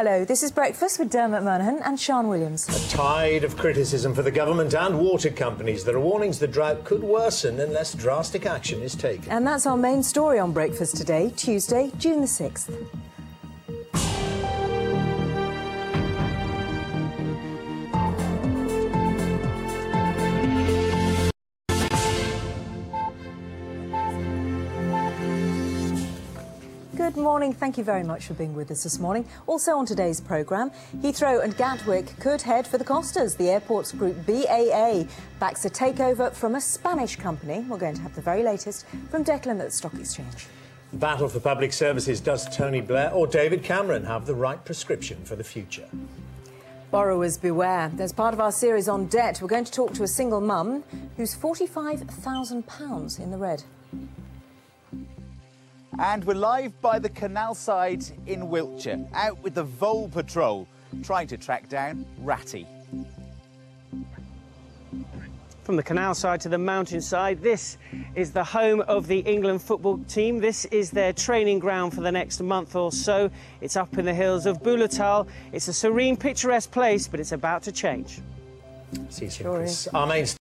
Hello, this is Breakfast with Dermot Monaghan and Sean Williams. A tide of criticism for the government and water companies. There are warnings the drought could worsen unless drastic action is taken. And that's our main story on Breakfast today, Tuesday, June the 6th. Good morning. Thank you very much for being with us this morning. Also on today's programme, Heathrow and Gatwick could head for the Costas. The airports group BAA backs a takeover from a Spanish company. We're going to have the very latest from Declan at the Stock Exchange. Battle for public services. Does Tony Blair or David Cameron have the right prescription for the future? Borrowers beware. As part of our series on debt, we're going to talk to a single mum who's £45,000 in the red. And we're live by the canal side in Wiltshire, out with the Vole Patrol, trying to track down Ratty. From the canal side to the mountainside, this is the home of the England football team. This is their training ground for the next month or so. It's up in the hills of Bulatal. It's a serene, picturesque place, but it's about to change. See you soon, Chris. Our main